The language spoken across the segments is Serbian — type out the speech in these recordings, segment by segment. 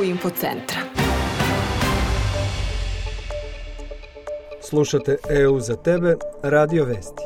Infocentra. Slušate EU za tebe, Radio Vesti.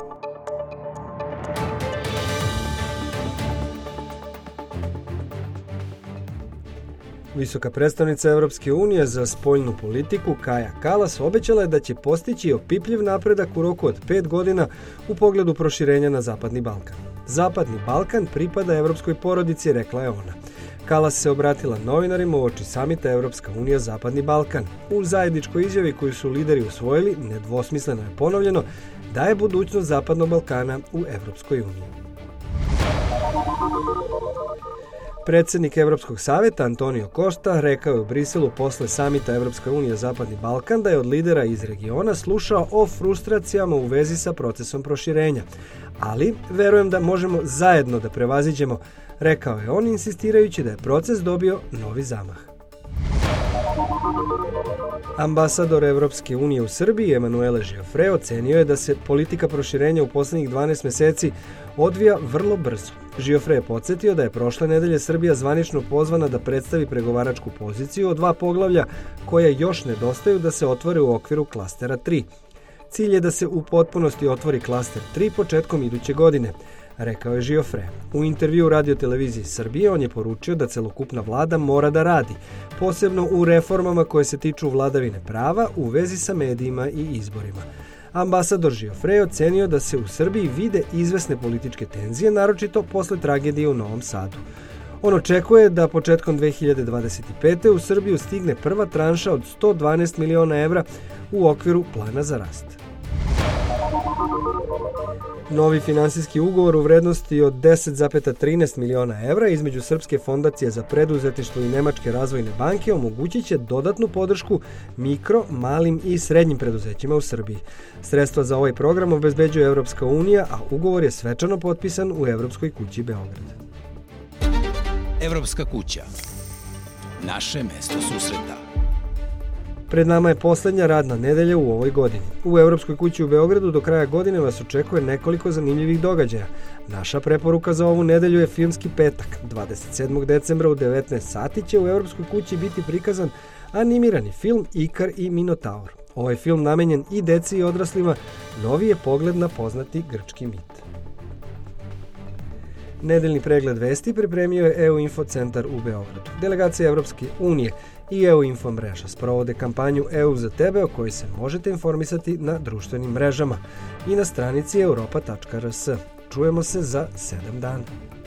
Visoka predstavnica Evropske unije za spoljnu politiku Kaja Kallas obećala je da će postići opipljiv napredak u roku od 5 godina u pogledu proširenja na Zapadni Balkan. Zapadni Balkan pripada evropskoj porodici, rekla je ona. Kallas se obratila novinarima uoči samita Evropska unija Zapadni Balkan. U zajedničkoj izjavi koju su lideri usvojili, nedvosmisleno je ponovljeno da je budućnost Zapadnog Balkana u Evropskoj uniji. Predsjednik Evropskog savjeta Antonio Costa rekao je u Briselu posle samita Evropska unija Zapadni Balkan da je od lidera iz regiona slušao o frustracijama u vezi sa procesom proširenja. Ali verujem da možemo zajedno da prevaziđemo, rekao je on, insistirajući da je proces dobio novi zamah. Ambasador Evropske unije u Srbiji, Emanuele Giofre, ocenio je da se politika proširenja u posljednjih 12 mjeseci odvija vrlo brzo. Giofre je podsjetio da je prošle nedelje Srbija zvanično pozvana da predstavi pregovaračku poziciju o 2 poglavlja koje još nedostaju da se otvore u okviru klastera 3. Cilj je da se u potpunosti otvori klaster 3 početkom iduće godine, rekao je Giofre. U intervju radioteleviziji Srbije on je poručio da celokupna vlada mora da radi, posebno u reformama koje se tiču vladavine prava u vezi sa medijima i izborima. Ambasador Giofre ocenio da se u Srbiji vide izvesne političke tenzije, naročito posle tragedije u Novom Sadu. On očekuje da početkom 2025. u Srbiju stigne prva tranša od 112 miliona evra u okviru plana za rast. Novi finansijski ugovor u vrednosti od 10,13 miliona evra između Srpske fondacije za preduzetništvo i Nemačke razvojne banke omogućit će dodatnu podršku mikro, malim i srednjim preduzećima u Srbiji. Sredstva za ovaj program obezbeđuje Evropska unija, a ugovor je svečano potpisan u Evropskoj kući Beograd. Evropska kuća. Naše mesto susreta. Pred nama je posljednja radna nedelja u ovoj godini. U Evropskoj kući u Beogradu do kraja godine vas očekuje nekoliko zanimljivih događaja. Naša preporuka za ovu nedelju je filmski petak. 27. decembra u 19 sati će u Evropskoj kući biti prikazan animirani film Ikar i Minotaur. Ovaj film, namenjen i deci i odraslima, novi je pogled na poznati grčki mit. Nedeljni pregled vesti pripremio je EU Infocentar u Beogradu. Delegacija Evropske unije i EU Info mreža sprovode kampanju EU za tebe o kojoj se možete informisati na društvenim mrežama i na stranici europa.rs. Čujemo se za 7 dana.